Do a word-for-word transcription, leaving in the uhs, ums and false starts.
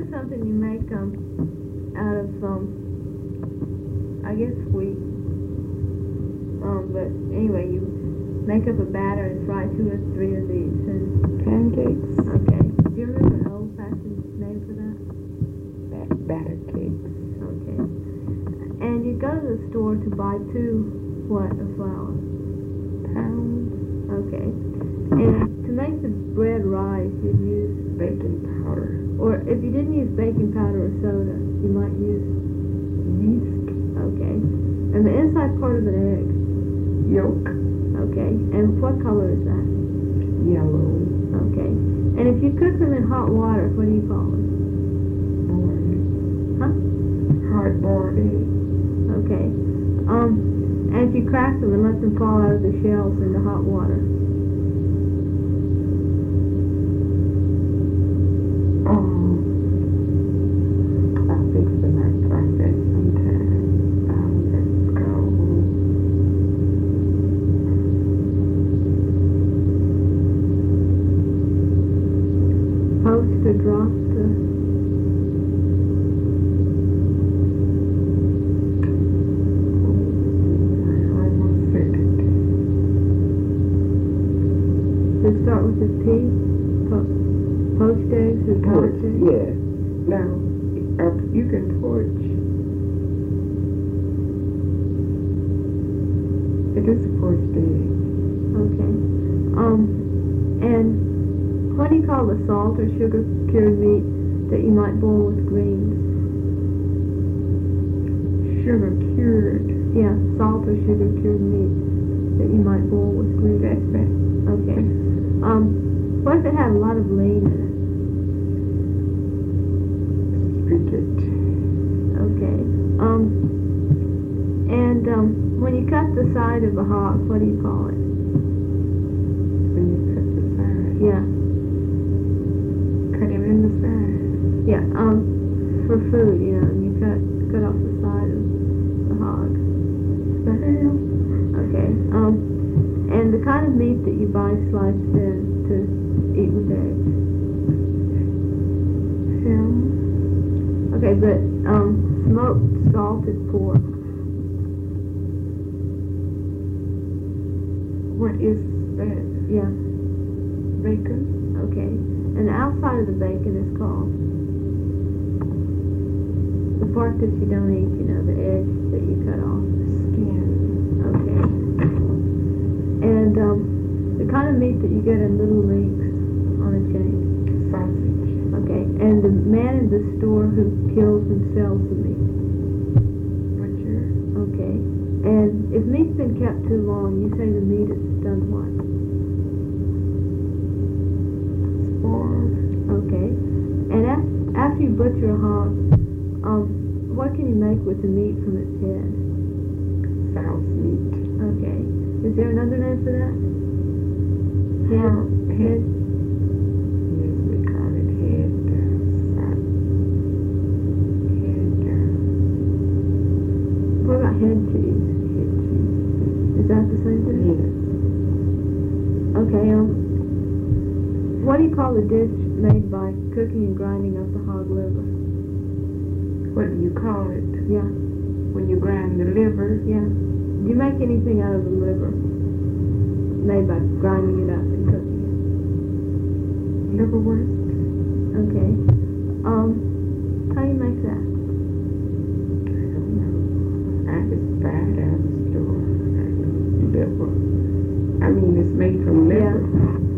is something you make um out of um I guess wheat. Um, but anyway, you make up a batter and fry two or three of these. And pancakes. Okay. Do you remember an old-fashioned name for that? Bat- batter cakes. Okay. And you go to the store to buy two what of flour? Pounds. Okay. And to make the bread rise, you'd use baking powder. Or if you didn't use baking powder or soda, you might use yeast. Okay. And the inside part of an egg? Yolk. Okay. And what color is that? Yellow. Okay. And if you cook them in hot water, what do you call them? Boiled. Huh? Hard boiled egg. Okay. Um, and if you crack them and let them fall out of the shells into hot water? Um, I'll fix the night process sometime. Um, let's go. Post or drop the... Does it start with a P? Po- poached eggs or torch? eggs? Yeah. Now, uh, you can torch. It is a poached egg. Okay. Um, and what do you call the salt or sugar cured meat that you might boil with greens? Sugar cured? Yeah, salt or sugar cured meat that you might boil with greens. That's that. Okay. Um, what if it had a lot of lean in it? Spigot. Okay. Um, and um, when you cut the side of a hog, what do you call it? When you cut the side? Yeah. Cut him in the side? Yeah, um, for food, you know, you cut cut off the side of the hog. The ham? Okay. Um, and the kind of meat that you buy sliced thin to eat with eggs? Ham? Okay, but um, smoked salted pork. What is that? Yeah. Bacon? Okay. And the outside of the bacon is called? The part that you don't eat, you know, the edge that you cut off. Skin. Okay. And um, the kind of meat that you get in little links on a chain. Sausage. Okay. And the man in the store who kills and sells the meat. Butcher. Okay. And if meat's been kept too long, you say the meat is done what? Spoiled. Okay. And af- after you butcher a hog, um, what can you make with the meat from its head? Souse meat. Okay. Is there another name for that? Head? Huh? Head? Yes, we call it head. Uh, head. Uh, What about head cheese? head cheese. Is that the same thing? Yes. Okay, um, what do you call the dish made by cooking and grinding up the hog liver? What do you call it? Yeah, When you grind the liver? yeah. Do you make anything out of the liver made by grinding it up and cooking it? Liverwurst? Okay. Um, how do you make that? I don't know. I just buy it out of the store. I know liver. I mean, it's made from liver. Yeah.